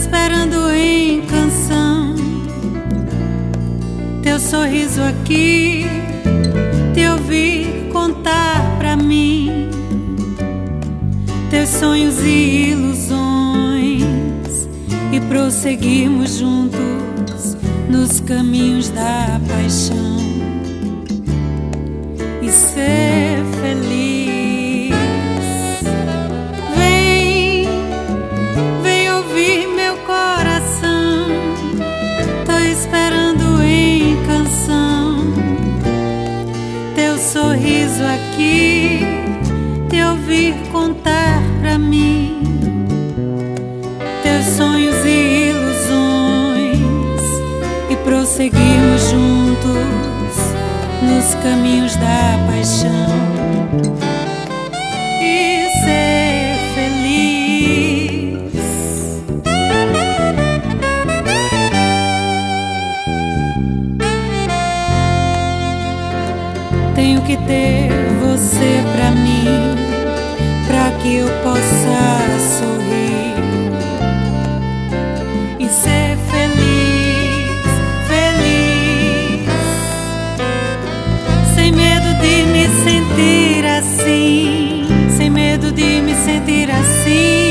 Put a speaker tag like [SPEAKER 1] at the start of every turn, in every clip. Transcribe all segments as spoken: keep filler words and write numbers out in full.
[SPEAKER 1] esperando em canção teu sorriso aqui, te ouvir contar pra mim teus sonhos e ilusões e prosseguirmos juntos nos caminhos da paixão e ser feliz. Vem, vem ouvir meu coração, tô esperando em canção teu sorriso aqui, te ouvir contar pra mim teus sonhos e ilusões e prosseguirmos juntos nos caminhos da paixão e ser feliz. Tenho que ter você pra mim, pra que eu possa sorrir e ser feliz, feliz, sem medo de me sentir assim, sem medo de me sentir assim.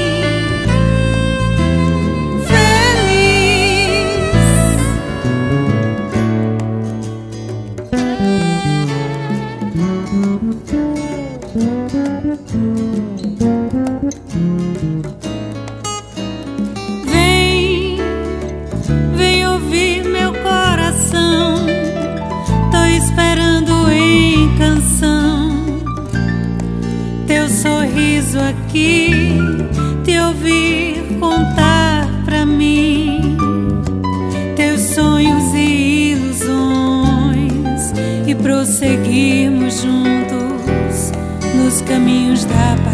[SPEAKER 1] Vem, vem ouvir meu coração, tô esperando em canção teu sorriso aqui, te ouvir contar pra mim teus sonhos e ilusões e prosseguirmos juntos nos caminhos da paz.